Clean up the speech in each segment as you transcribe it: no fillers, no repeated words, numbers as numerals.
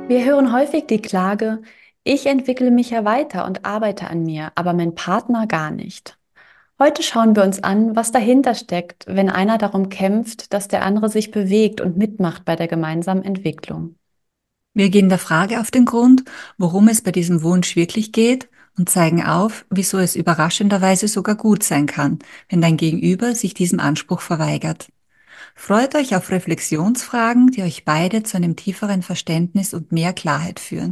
Wir hören häufig die Klage, ich entwickle mich ja weiter und arbeite an mir, aber mein Partner gar nicht. Heute schauen wir uns an, was dahinter steckt, wenn einer darum kämpft, dass der andere sich bewegt und mitmacht bei der gemeinsamen Entwicklung. Wir gehen der Frage auf den Grund, worum es bei diesem Wunsch wirklich geht und zeigen auf, wieso es überraschenderweise sogar gut sein kann, wenn dein Gegenüber sich diesem Anspruch verweigert. Freut euch auf Reflexionsfragen, die euch beide zu einem tieferen Verständnis und mehr Klarheit führen.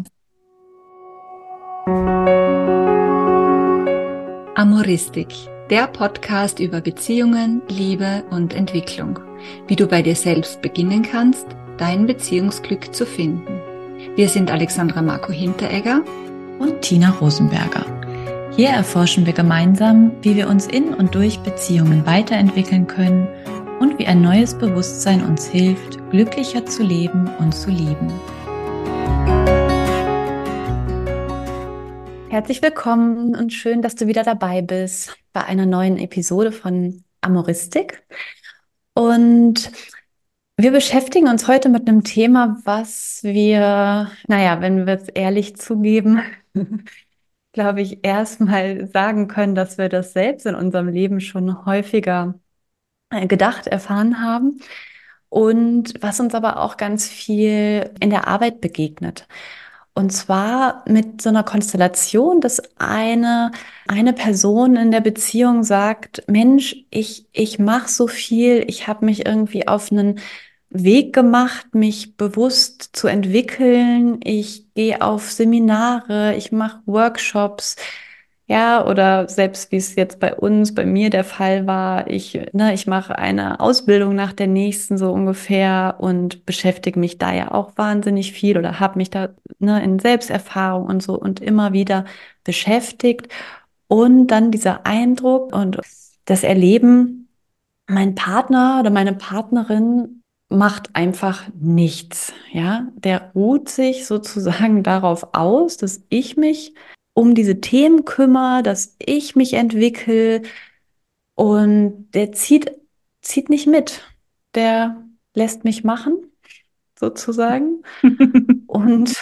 Amoristik, der Podcast über Beziehungen, Liebe und Entwicklung. Wie du bei dir selbst beginnen kannst, dein Beziehungsglück zu finden. Wir sind Alexandra Marco Hinteregger Und Tina Rosenberger. Hier erforschen wir gemeinsam, wie wir uns in und durch Beziehungen weiterentwickeln können und wie ein neues Bewusstsein uns hilft, glücklicher zu leben und zu lieben. Herzlich willkommen und schön, dass du wieder dabei bist bei einer neuen Episode von Amoristik. Und wir beschäftigen uns heute mit einem Thema, was wir, wenn wir es ehrlich zugeben, glaube ich, erstmal sagen können, dass wir das selbst in unserem Leben schon häufiger gedacht, erfahren haben und was uns aber auch ganz viel in der Arbeit begegnet. Und zwar mit so einer Konstellation, dass eine Person in der Beziehung sagt, Mensch, ich mache so viel, ich habe mich irgendwie auf einen Weg gemacht, mich bewusst zu entwickeln. Ich gehe auf Seminare, ich mache Workshops, ja, oder selbst wie es jetzt bei mir der Fall war, ich mache eine Ausbildung nach der nächsten so ungefähr und beschäftige mich da ja auch wahnsinnig viel oder habe mich da, in Selbsterfahrung und so und immer wieder beschäftigt. Und dann dieser Eindruck und das Erleben, mein Partner oder meine Partnerin macht einfach nichts, ja. Der ruht sich sozusagen darauf aus, dass ich mich um diese Themen kümmere, dass ich mich entwickle und der zieht nicht mit. Der lässt mich machen, sozusagen. Und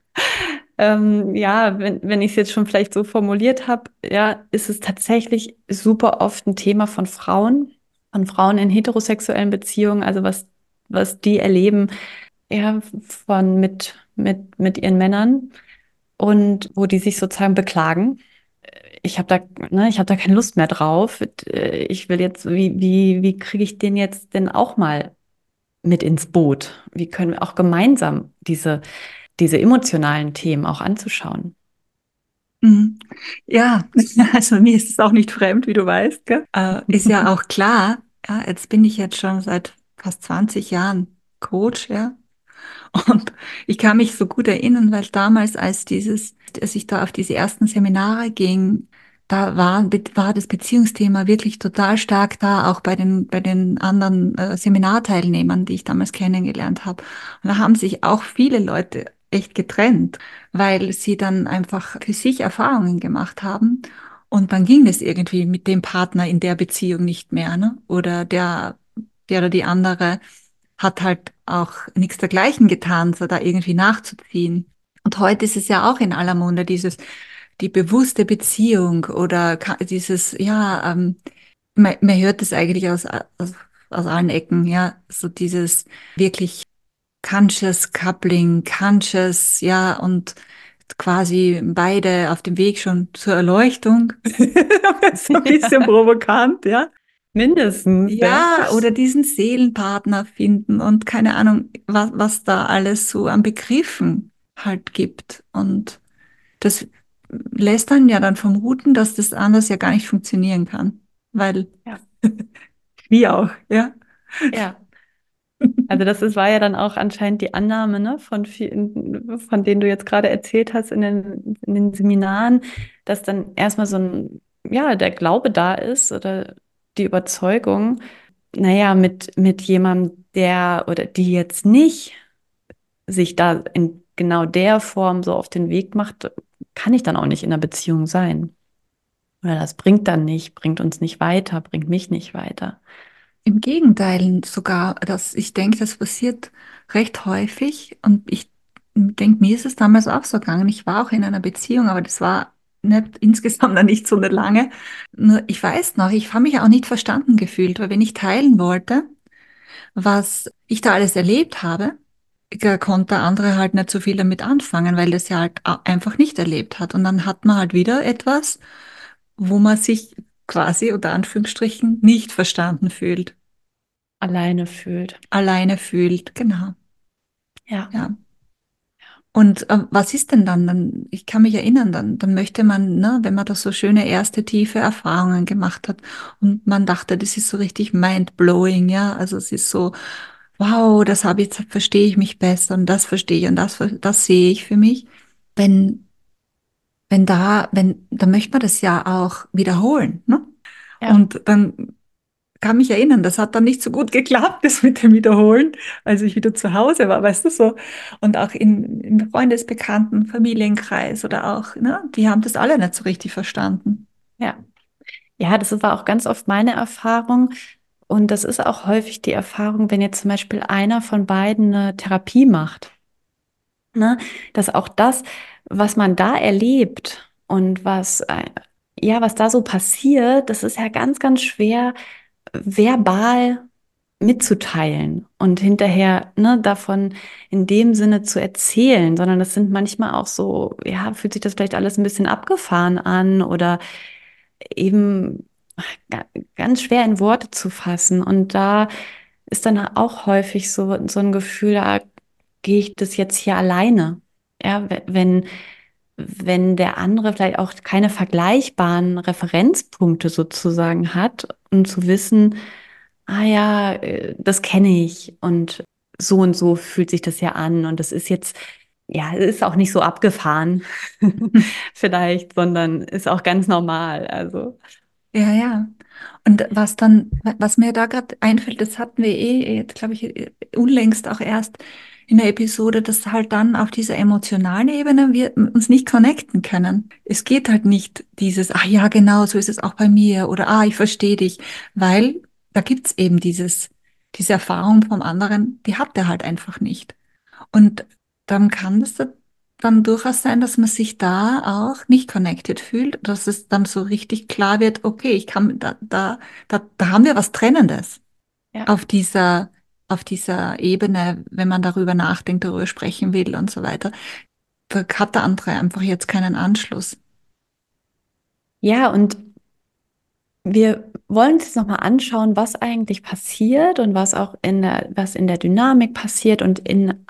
ja, wenn ich es jetzt schon vielleicht so formuliert habe, ja, ist es tatsächlich super oft ein Thema von Frauen in heterosexuellen Beziehungen, also was die erleben, ja, mit ihren Männern und wo die sich sozusagen beklagen. Ich habe da keine Lust mehr drauf. Ich will jetzt, wie kriege ich den jetzt denn auch mal mit ins Boot? Wie können wir auch gemeinsam diese emotionalen Themen auch anzuschauen? Mhm. Ja, also mir ist es auch nicht fremd, wie du weißt, gell? Ist ja auch klar, ja, jetzt bin ich jetzt schon seit fast 20 Jahren Coach, ja. Und ich kann mich so gut erinnern, weil damals, als ich da auf diese ersten Seminare ging, war das Beziehungsthema wirklich total stark da, auch bei den anderen Seminarteilnehmern, die ich damals kennengelernt habe. Und da haben sich auch viele Leute echt getrennt, weil sie dann einfach für sich Erfahrungen gemacht haben. Und dann ging es irgendwie mit dem Partner in der Beziehung nicht mehr, ne? Oder der oder die andere hat halt auch nichts dergleichen getan, so da irgendwie nachzuziehen. Und heute ist es ja auch in aller Munde, die bewusste Beziehung oder ja, man hört es eigentlich aus allen Ecken, ja, so dieses wirklich conscious Coupling, conscious, ja, und quasi beide auf dem Weg schon zur Erleuchtung. So ein bisschen Ja, provokant, ja. mindestens, ja. Ja, oder diesen Seelenpartner finden und keine Ahnung, was da alles so an Begriffen halt gibt. Und das lässt dann ja dann vermuten, dass das anders ja gar nicht funktionieren kann. Weil Ja, wie auch, ja. ja. Also war ja dann auch anscheinend die Annahme, ne, von denen du jetzt gerade erzählt hast in den Seminaren, dass dann erstmal so ja, der Glaube da ist oder die Überzeugung, naja, mit jemandem, der oder die jetzt nicht sich da in genau der Form so auf den Weg macht, kann ich dann auch nicht in einer Beziehung sein. Oder das bringt uns nicht weiter, bringt mich nicht weiter. Im Gegenteil sogar, ich denke, das passiert recht häufig und denke, mir ist es damals auch so gegangen. Ich war auch in einer Beziehung, aber das war nicht, insgesamt dann nicht so eine lange. Nur ich weiß noch, ich habe mich auch nicht verstanden gefühlt, weil wenn ich teilen wollte, was ich da alles erlebt habe, da konnte der andere halt nicht so viel damit anfangen, weil das ja halt einfach nicht erlebt hat. Und dann hat man halt wieder etwas, wo man sich quasi unter Anführungsstrichen nicht verstanden fühlt, Alleine fühlt. alleine fühlt. Genau. Ja, Ja. Und was ist denn dann? Ich kann mich erinnern, dann möchte man, ne, wenn man da so schöne erste tiefe Erfahrungen gemacht hat und man dachte, das ist so richtig mind-blowing, ja. Also es ist so, wow, das habe ich, jetzt verstehe ich mich besser und das verstehe ich und das sehe ich für mich. Wenn, dann möchte man das ja auch wiederholen, ne? ja, Und dann kann mich erinnern, das hat dann nicht so gut geklappt, das mit dem Wiederholen, als ich wieder zu Hause war, weißt du so. Und auch im Freundesbekannten, Familienkreis oder auch, ne, die haben das alle nicht so richtig verstanden. ja. Ja, das war auch ganz oft meine Erfahrung. Und das ist auch häufig die Erfahrung, wenn jetzt zum Beispiel einer von beiden eine Therapie macht, ne? Dass auch das, was man da erlebt und ja, was da so passiert, das ist ja ganz, ganz schwer verbal mitzuteilen und hinterher, ne, davon in dem Sinne zu erzählen, sondern das sind manchmal auch so, ja, fühlt sich das vielleicht alles ein bisschen abgefahren an oder eben ga- ganz schwer in Worte zu fassen. Und da ist dann auch häufig so ein Gefühl, da gehe ich das jetzt hier alleine. Ja, wenn der andere vielleicht auch keine vergleichbaren Referenzpunkte sozusagen hat, um zu wissen, ah ja, das kenne ich und so fühlt sich das ja an und das ist jetzt, ja, es ist auch nicht so abgefahren vielleicht, sondern ist auch ganz normal. Also, Ja, ja. Und was mir da gerade einfällt, das hatten wir jetzt, glaube ich, unlängst auch erst in der Episode, dass halt dann auf dieser emotionalen Ebene wir uns nicht connecten können. Es geht halt nicht dieses, ah ja, genau, so ist es auch bei mir oder ah, ich verstehe dich, weil da gibt's eben diese Erfahrung vom anderen, die hat er halt einfach nicht. Und dann kann es dann durchaus sein, dass man sich da auch nicht connected fühlt, dass es dann so richtig klar wird, okay, ich kann, da haben wir was Trennendes ja. auf dieser Ebene, wenn man darüber nachdenkt, darüber sprechen will und so weiter. Da hat der andere einfach jetzt keinen Anschluss. Ja, und wir wollen uns jetzt nochmal anschauen, was eigentlich passiert und was in der Dynamik passiert und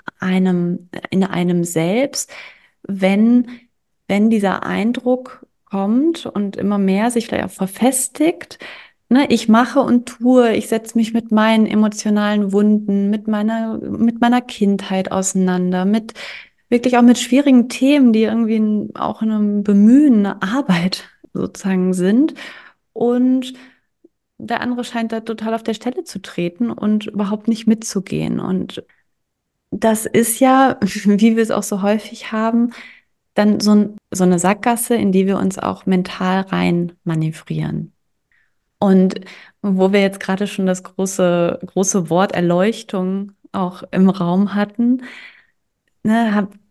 in einem selbst, wenn, wenn dieser Eindruck kommt und immer mehr sich vielleicht auch verfestigt, ne, ich mache und tue, ich setze mich mit meinen emotionalen Wunden, mit meiner Kindheit auseinander, wirklich auch mit schwierigen Themen, die irgendwie auch in einem Bemühen, eine Arbeit sozusagen sind. Und der andere scheint da total auf der Stelle zu treten und überhaupt nicht mitzugehen. Und das ist ja, wie wir es auch so häufig haben, dann so eine Sackgasse, in die wir uns auch mental rein manövrieren. Und wo wir jetzt gerade schon das große Wort Erleuchtung auch im Raum hatten, ne,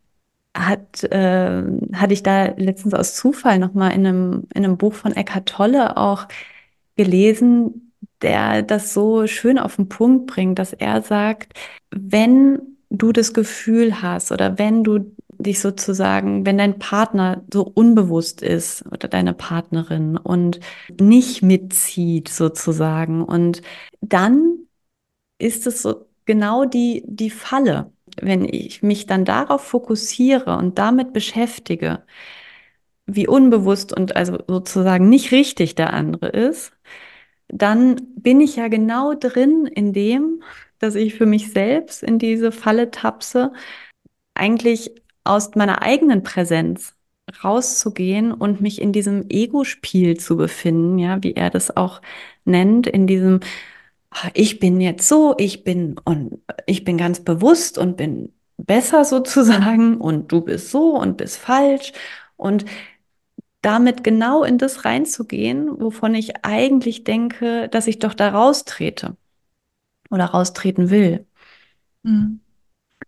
hatte ich da letztens aus Zufall nochmal in einem Buch von Eckhart Tolle auch gelesen, der das so schön auf den Punkt bringt, dass er sagt, wenn du das Gefühl hast oder wenn du dich sozusagen, wenn dein Partner so unbewusst ist oder deine Partnerin und nicht mitzieht sozusagen und dann ist es so genau die Falle. Wenn ich mich dann darauf fokussiere und damit beschäftige, wie unbewusst und also sozusagen nicht richtig der andere ist, dann bin ich ja genau drin in dem, dass ich für mich selbst in diese Falle tapse, eigentlich aus meiner eigenen Präsenz rauszugehen und mich in diesem Ego-Spiel zu befinden, ja, wie er das auch nennt, in diesem, ich bin jetzt so, ich bin ganz bewusst und bin besser sozusagen und du bist so und bist falsch und damit genau in das reinzugehen, wovon ich eigentlich denke, dass ich doch da raustrete oder raustreten will. Mhm.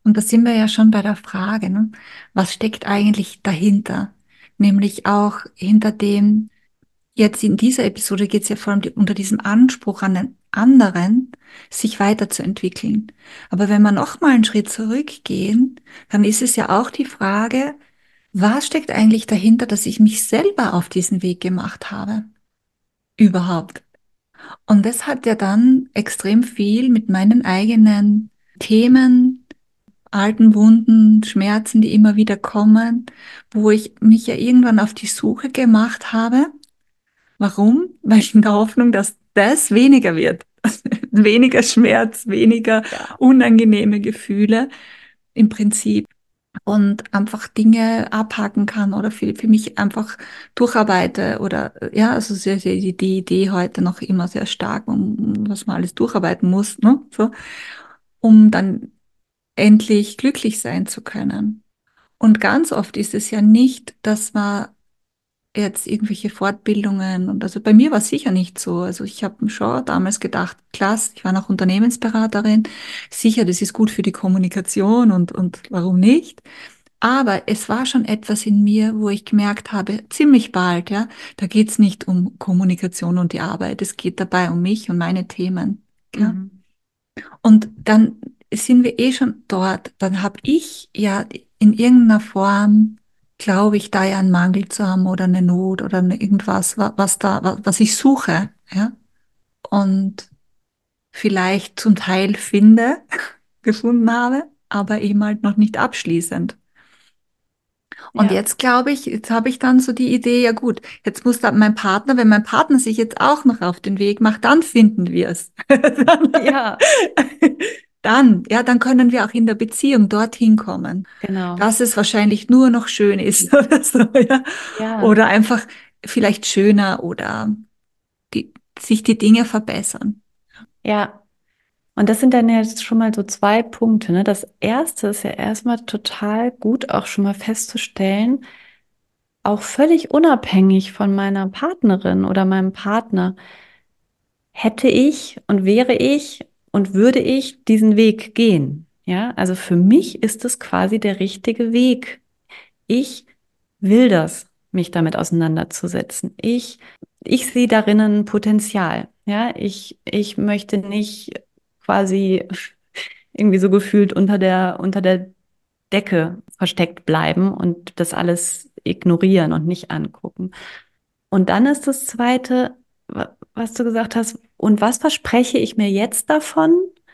Und da sind wir ja schon bei der Frage, ne? Was steckt eigentlich dahinter? Nämlich auch hinter dem, jetzt in dieser Episode geht es ja vor allem unter diesem Anspruch an den anderen, sich weiterzuentwickeln. Aber wenn wir noch mal einen Schritt zurückgehen, dann ist es ja auch die Frage, was steckt eigentlich dahinter, dass ich mich selber auf diesen Weg gemacht habe? Überhaupt. Und das hat ja dann extrem viel mit meinen eigenen Themen, alten Wunden, Schmerzen, die immer wieder kommen, wo ich mich ja irgendwann auf die Suche gemacht habe. Warum? Weil in der Hoffnung, dass das weniger wird. Weniger Schmerz, weniger Ja. unangenehme Gefühle im Prinzip und einfach Dinge abhaken kann oder für mich einfach durcharbeite oder ja, also sehr, sehr die Idee heute noch immer sehr stark, was man alles durcharbeiten muss, ne? So, um dann endlich glücklich sein zu können. Und ganz oft ist es ja nicht, dass man jetzt irgendwelche Fortbildungen und also bei mir war es sicher nicht so. Also ich habe schon damals gedacht, klasse, ich war noch Unternehmensberaterin, sicher, das ist gut für die Kommunikation und warum nicht? Aber es war schon etwas in mir, wo ich gemerkt habe, ziemlich bald, ja, da geht es nicht um Kommunikation und die Arbeit, es geht dabei um mich und meine Themen. Ja? Mhm. Und dann sind wir eh schon dort. Dann habe ich ja in irgendeiner Form, glaube ich, da ja einen Mangel zu haben oder eine Not oder irgendwas, was ich suche. Ja? Und vielleicht zum Teil finde, gefunden habe, aber eben halt noch nicht abschließend. Und Ja. jetzt glaube ich, jetzt habe ich dann so die Idee, ja gut, jetzt muss da mein Partner, wenn mein Partner sich jetzt auch noch auf den Weg macht, dann finden wir es. Ja, Dann, ja, dann können wir auch in der Beziehung dorthin kommen, genau. dass es wahrscheinlich nur noch schön ist oder so, ja. Ja, Oder einfach vielleicht schöner oder die, sich die Dinge verbessern. ja. Und das sind dann jetzt schon mal so zwei Punkte, ne? Das erste ist ja erstmal total gut, auch schon mal festzustellen, auch völlig unabhängig von meiner Partnerin oder meinem Partner, hätte ich und wäre ich und würde ich diesen Weg gehen. Ja, also für mich ist es quasi der richtige Weg. Ich will das, mich damit auseinanderzusetzen. Ich sehe darin ein Potenzial. Ja, ich möchte nicht quasi irgendwie so gefühlt unter der Decke versteckt bleiben und das alles ignorieren und nicht angucken. Und dann ist das Zweite, was du gesagt hast, und was verspreche ich mir jetzt davon?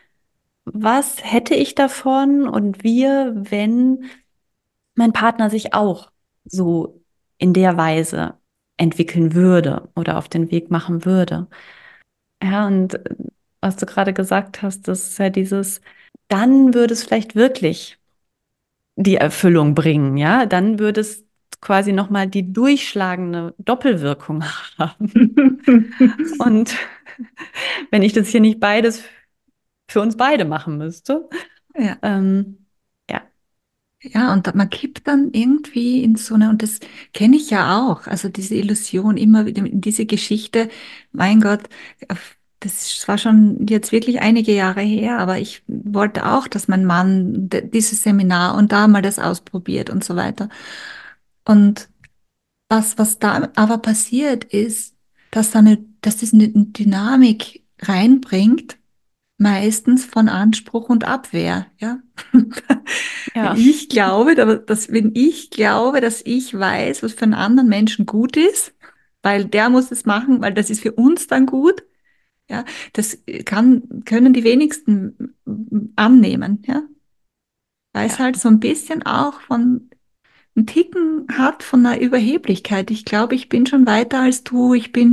Was hätte ich davon und wir, wenn mein Partner sich auch so in der Weise entwickeln würde oder auf den Weg machen würde? Ja, und was du gerade gesagt hast, das ist ja dieses, dann würde es vielleicht wirklich die Erfüllung bringen, ja? Dann würde es quasi nochmal die durchschlagende Doppelwirkung haben. Und wenn ich das hier nicht beides für uns beide machen müsste, Ja. ähm, ja, Ja, und man kippt dann irgendwie in so eine, und das kenne ich ja auch, also diese Illusion immer wieder in diese Geschichte, mein Gott, das war schon jetzt wirklich einige Jahre her, aber ich wollte auch, dass mein Mann dieses Seminar und da mal das ausprobiert und so weiter. Und was da aber passiert ist, dass das eine Dynamik reinbringt, meistens von Anspruch und Abwehr, ja. Wenn ja, ich glaube, wenn ich glaube, dass ich weiß, was für einen anderen Menschen gut ist, weil der muss es machen, weil das ist für uns dann gut, ja, können die wenigsten annehmen, ja, weil es ja, halt so ein bisschen auch von einen Ticken hat von einer Überheblichkeit. Ich glaube, ich bin schon weiter als du,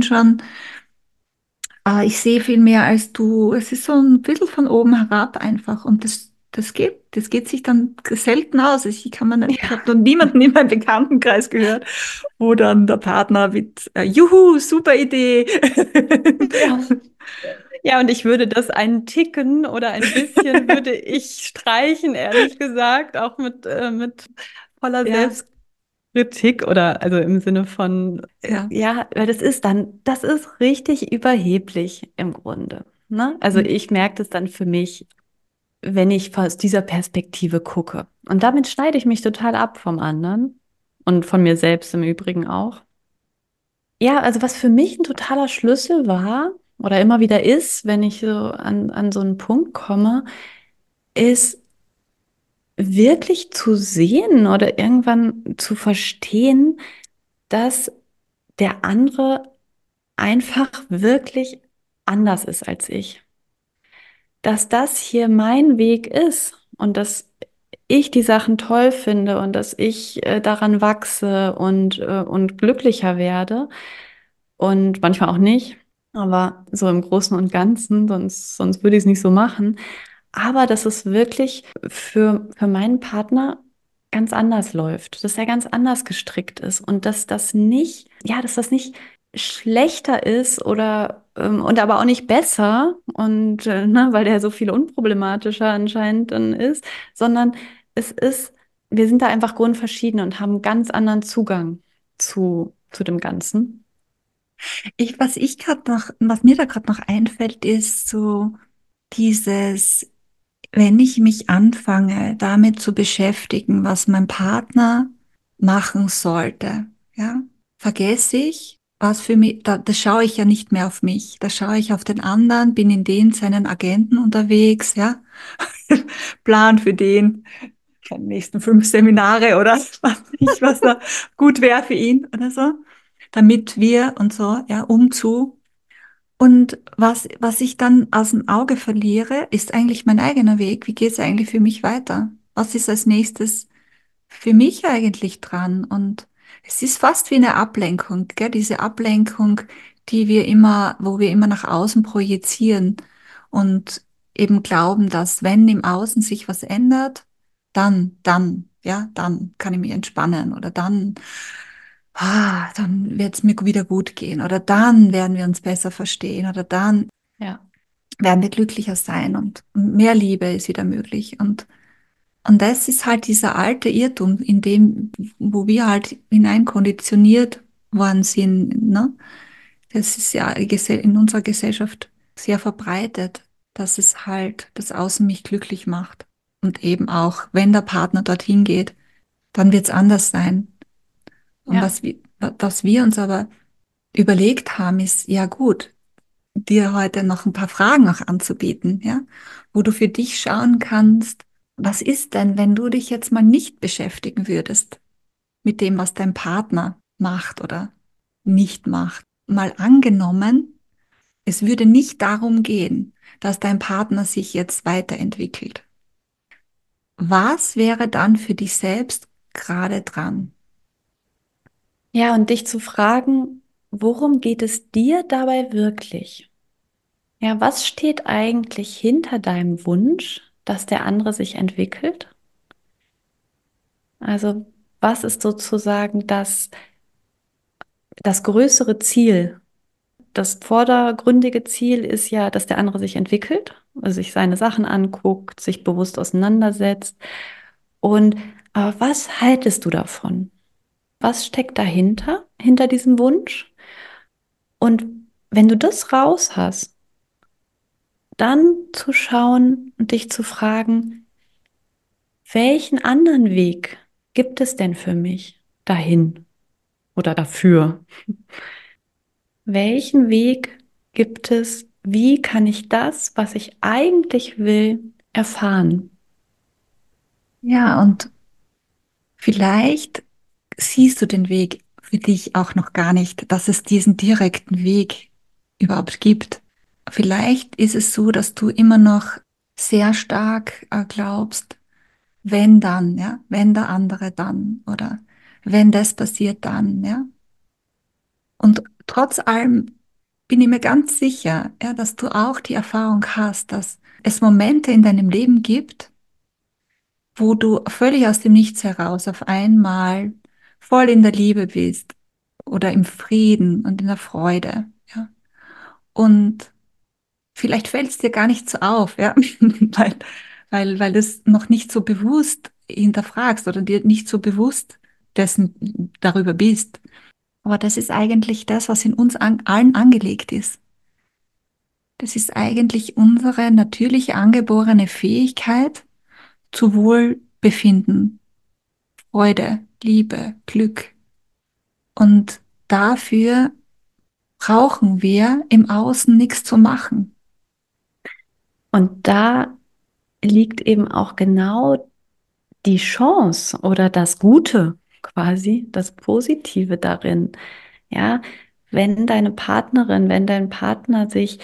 ich sehe viel mehr als du. Es ist so ein bisschen von oben herab einfach. Und das geht sich dann selten aus. Ich habe ja, noch niemanden in meinem Bekanntenkreis gehört, wo dann der Partner mit, Juhu, super Idee. ja. Ja, und ich würde das einen Ticken oder ein bisschen würde ich streichen, ehrlich gesagt, auch mit voller Ja, Selbstkritik oder also im Sinne von, ja. ja, weil das ist richtig überheblich im Grunde. Ne? Also Hm. ich merke das dann für mich. wenn ich aus dieser Perspektive gucke. Und damit schneide ich mich total ab vom anderen und von mir selbst im Übrigen auch. Ja, also was für mich ein totaler Schlüssel war oder immer wieder ist, wenn ich so an so einen Punkt komme, ist wirklich zu sehen oder irgendwann zu verstehen, dass der andere einfach wirklich anders ist als ich. Dass das hier mein Weg ist und dass ich die Sachen toll finde und dass ich daran wachse und glücklicher werde und manchmal auch nicht, aber so im Großen und Ganzen, sonst würde ich es nicht so machen. Aber dass es wirklich für meinen Partner ganz anders läuft, dass er ganz anders gestrickt ist und dass das nicht, ja, dass das nicht schlechter ist oder und aber auch nicht besser und ne, weil der so viel unproblematischer anscheinend dann ist, sondern es ist, wir sind da einfach grundverschieden und haben einen ganz anderen Zugang zu dem Ganzen. Was mir da gerade noch einfällt, ist so dieses, wenn ich mich anfange, damit zu beschäftigen, was mein Partner machen sollte, ja, vergesse ich, was für mich, da schaue ich ja nicht mehr auf mich, da schaue ich auf den anderen, bin in den seinen Agenten unterwegs, ja, plan für den die nächsten 5 Seminare oder was ich, was da gut wäre für ihn oder so, damit wir und so, ja, umzu. Und was ich dann aus dem Auge verliere, ist eigentlich mein eigener Weg. Wie geht es eigentlich für mich weiter? Was ist als nächstes für mich eigentlich dran? Und es ist fast wie eine Ablenkung, gell? Diese Ablenkung, wo wir immer nach außen projizieren und eben glauben, dass wenn im Außen sich was ändert, ja, dann kann ich mich entspannen oder dann wird es mir wieder gut gehen oder dann werden wir uns besser verstehen oder dann Ja. werden wir glücklicher sein und mehr Liebe ist wieder möglich. Und das ist halt dieser alte Irrtum, wo wir halt hineinkonditioniert worden sind, ne? Das ist ja in unserer Gesellschaft sehr verbreitet, dass es halt das Außen mich glücklich macht. Und eben auch, wenn der Partner dorthin geht, dann wird es anders sein. Und Ja. was wir uns aber überlegt haben, ist, ja gut, dir heute noch ein paar Fragen auch anzubieten, ja, wo du für dich schauen kannst, was ist denn, wenn du dich jetzt mal nicht beschäftigen würdest mit dem, was dein Partner macht oder nicht macht. Mal angenommen, es würde nicht darum gehen, dass dein Partner sich jetzt weiterentwickelt. Was wäre dann für dich selbst gerade dran? Ja, und dich zu fragen, worum geht es dir dabei wirklich? Ja, was steht eigentlich hinter deinem Wunsch, dass der andere sich entwickelt? Also, was ist sozusagen das größere Ziel? Das vordergründige Ziel ist ja, dass der andere sich entwickelt, also sich seine Sachen anguckt, sich bewusst auseinandersetzt. Und aber was haltest du davon? Was steckt dahinter, hinter diesem Wunsch? Und wenn du das raus hast, dann zu schauen und dich zu fragen, welchen anderen Weg gibt es denn für mich dahin oder dafür? Welchen Weg gibt es? Wie kann ich das, was ich eigentlich will, erfahren? Ja, und vielleicht siehst du den Weg für dich auch noch gar nicht, dass es diesen direkten Weg überhaupt gibt. Vielleicht ist es so, dass du immer noch sehr stark glaubst, wenn dann, ja, wenn der andere dann oder wenn das passiert dann, ja. Und trotz allem bin ich mir ganz sicher, ja, dass du auch die Erfahrung hast, dass es Momente in deinem Leben gibt, wo du völlig aus dem Nichts heraus auf einmal voll in der Liebe bist oder im Frieden und in der Freude, ja. Und vielleicht fällt es dir gar nicht so auf, ja, weil du es noch nicht so bewusst hinterfragst oder dir nicht so bewusst dessen darüber bist. Aber das ist eigentlich das, was in uns allen angelegt ist. Das ist eigentlich unsere natürliche angeborene Fähigkeit zu Wohlbefinden, Freude, Liebe, Glück. Und dafür brauchen wir im Außen nichts zu machen. Und da liegt eben auch genau die Chance oder das Gute quasi, das Positive darin. Ja, wenn deine Partnerin, wenn dein Partner sich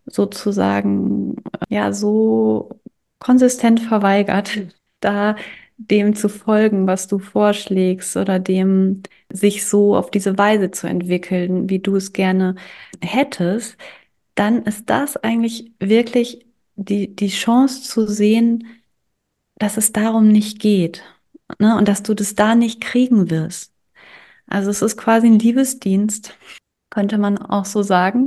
sozusagen ja so konsistent verweigert, da dem zu folgen, was du vorschlägst oder dem sich so auf diese Weise zu entwickeln, wie du es gerne hättest, dann ist das eigentlich wirklich die Chance zu sehen, dass es darum nicht geht, ne? Und dass du das da nicht kriegen wirst. Also es ist quasi ein Liebesdienst, könnte man auch so sagen,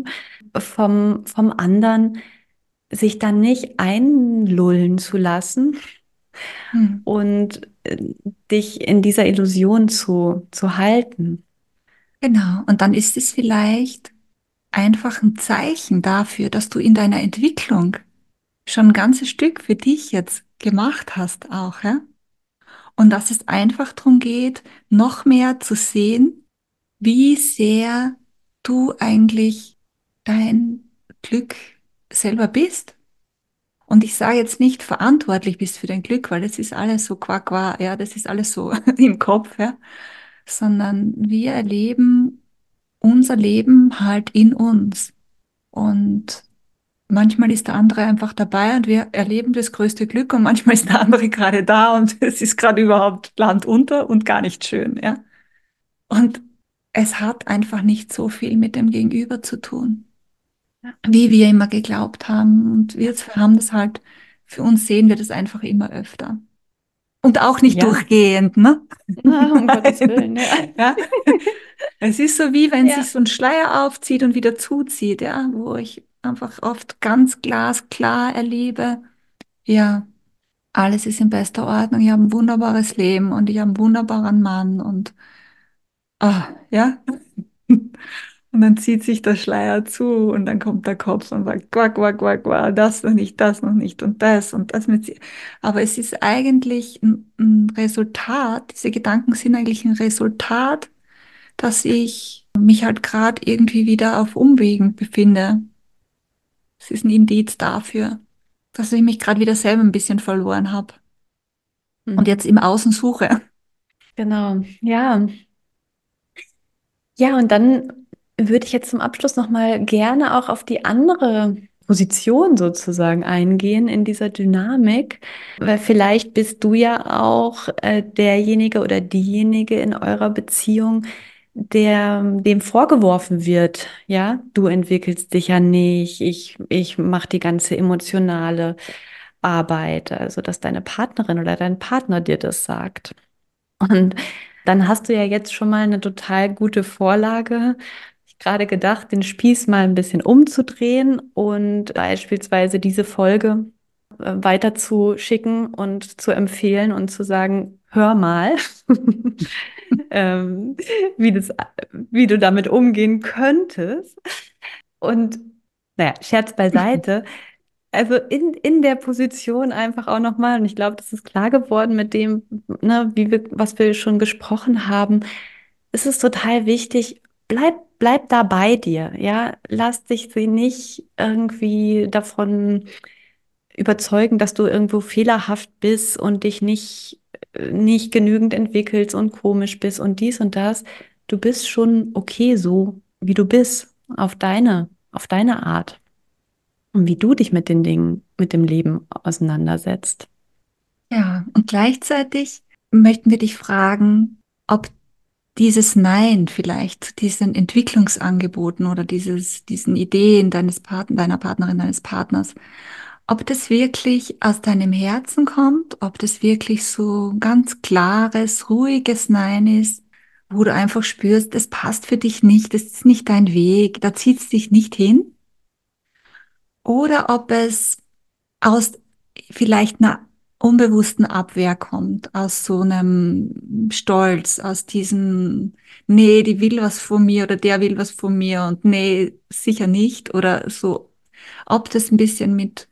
vom anderen, sich dann nicht einlullen zu lassen Hm. und dich in dieser Illusion zu halten. Genau. Und dann ist es vielleicht einfach ein Zeichen dafür, dass du in deiner Entwicklung schon ein ganzes Stück für dich jetzt gemacht hast auch, ja? Und dass es einfach darum geht, noch mehr zu sehen, wie sehr du eigentlich dein Glück selber bist. Und ich sage jetzt nicht verantwortlich bist für dein Glück, weil das ist alles so qua, ja, das ist alles so im Kopf, ja, sondern wir erleben unser Leben halt in uns. Und manchmal ist der andere einfach dabei und wir erleben das größte Glück und manchmal ist der andere gerade da und es ist gerade überhaupt Land unter und gar nicht schön, ja. Und es hat einfach nicht so viel mit dem Gegenüber zu tun, Ja, wie wir immer geglaubt haben. Und wir ja, jetzt haben das halt, für uns sehen wir das einfach immer öfter. Und auch nicht ja. durchgehend, ne? Na, um Gottes Nein. Willen, ja. Ja. Es ist so, wie wenn sich Ja. so ein Schleier aufzieht und wieder zuzieht, ja, wo ich einfach oft ganz glasklar erlebe, ja, alles ist in bester Ordnung, ich habe ein wunderbares Leben und ich habe einen wunderbaren Mann und ja. Und dann zieht sich der Schleier zu und dann kommt der Kopf und sagt, quack, quack, quack, quack, das noch nicht und das mit sie. Aber es ist eigentlich ein Resultat, diese Gedanken sind eigentlich ein Resultat, dass ich mich halt gerade irgendwie wieder auf Umwegen befinde. Es ist ein Indiz dafür, dass ich mich gerade wieder selber ein bisschen verloren habe und Mhm. jetzt im Außen suche. Genau, ja. Ja, und dann würde ich jetzt zum Abschluss noch mal gerne auch auf die andere Position sozusagen eingehen in dieser Dynamik, weil vielleicht bist du ja auch derjenige oder diejenige in eurer Beziehung, dem vorgeworfen wird, ja, du entwickelst dich ja nicht, ich mache die ganze emotionale Arbeit, also dass deine Partnerin oder dein Partner dir das sagt. Und dann hast du ja jetzt schon mal eine total gute Vorlage. Ich gerade gedacht, den Spieß mal ein bisschen umzudrehen und beispielsweise diese Folge weiter zu schicken und zu empfehlen und zu sagen, hör mal, ähm, wie wie du damit umgehen könntest. Und naja, Scherz beiseite. Also in der Position einfach auch nochmal, und ich glaube, das ist klar geworden mit dem, ne, was wir schon gesprochen haben, es ist total wichtig, bleib da bei dir, ja, lass dich sie nicht irgendwie davon überzeugen, dass du irgendwo fehlerhaft bist und dich nicht genügend entwickelst und komisch bist und dies und das. Du bist schon okay so, wie du bist, auf deine Art und wie du dich mit den Dingen, mit dem Leben auseinandersetzt. Ja, und gleichzeitig möchten wir dich fragen, ob dieses Nein vielleicht zu diesen Entwicklungsangeboten oder diesen Ideen deiner Partnerin, deines Partners, ob das wirklich aus deinem Herzen kommt, ob das wirklich so ganz klares, ruhiges Nein ist, wo du einfach spürst, es passt für dich nicht, das ist nicht dein Weg, da zieht es dich nicht hin, oder ob es aus vielleicht einer unbewussten Abwehr kommt, aus so einem Stolz, aus diesem, nee, die will was von mir oder der will was von mir und nee, sicher nicht oder so. ob das ein bisschen mit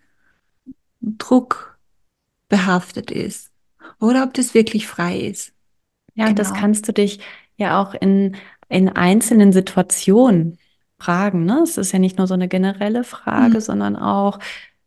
Druck behaftet ist oder ob das wirklich frei ist. Ja, und das Genau. kannst du dich ja auch in einzelnen Situationen fragen, ne? Es ist ja nicht nur so eine generelle Frage, Mhm. sondern auch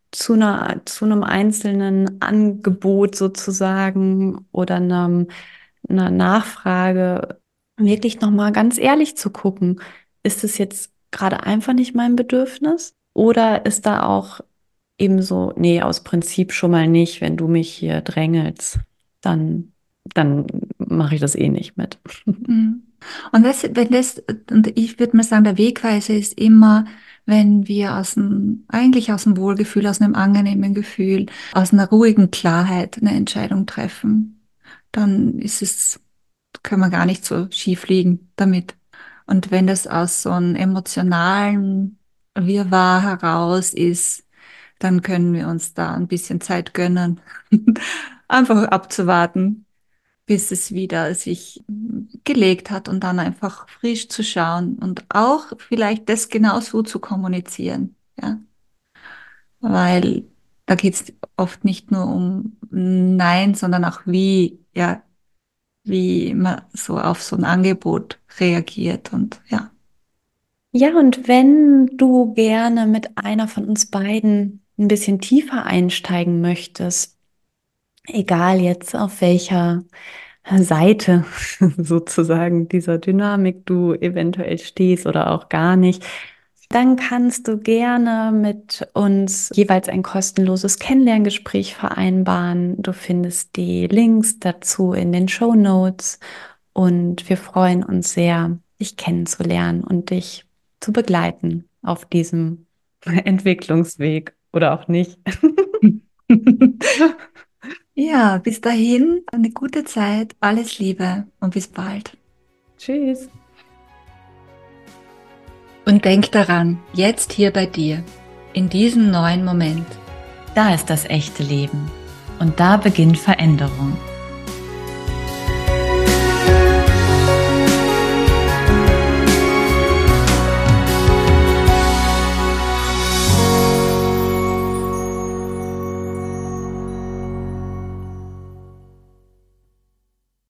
zu einem einzelnen Angebot sozusagen oder einer Nachfrage wirklich nochmal ganz ehrlich zu gucken, ist es jetzt gerade einfach nicht mein Bedürfnis? Oder ist da auch eben so, nee, aus Prinzip schon mal nicht, wenn du mich hier drängelst, dann, dann mache ich das eh nicht mit. Mhm. Und und ich würde mal sagen, der Wegweiser ist immer, wenn wir eigentlich aus dem Wohlgefühl, aus einem angenehmen Gefühl, aus einer ruhigen Klarheit eine Entscheidung treffen, dann können wir gar nicht so schief liegen damit. Und wenn das aus so einem emotionalen Wirrwarr heraus ist, dann können wir uns da ein bisschen Zeit gönnen, einfach abzuwarten, bis es wieder sich gelegt hat und dann einfach frisch zu schauen und auch vielleicht das genauso zu kommunizieren, ja, weil da geht es oft nicht nur um Nein, sondern auch wie, ja, wie man so auf so ein Angebot reagiert und ja. Ja, und wenn du gerne mit einer von uns beiden ein bisschen tiefer einsteigen möchtest, egal jetzt auf welcher Seite sozusagen dieser Dynamik du eventuell stehst oder auch gar nicht, dann kannst du gerne mit uns jeweils ein kostenloses Kennenlerngespräch vereinbaren. Du findest die Links dazu in den Show Notes und wir freuen uns sehr, dich kennenzulernen und dich zu begleiten auf diesem Entwicklungsweg oder auch nicht. Ja, bis dahin eine gute Zeit, alles Liebe und bis bald. Tschüss. Und denk daran, jetzt hier bei dir, in diesem neuen Moment. Da ist das echte Leben und da beginnt Veränderung.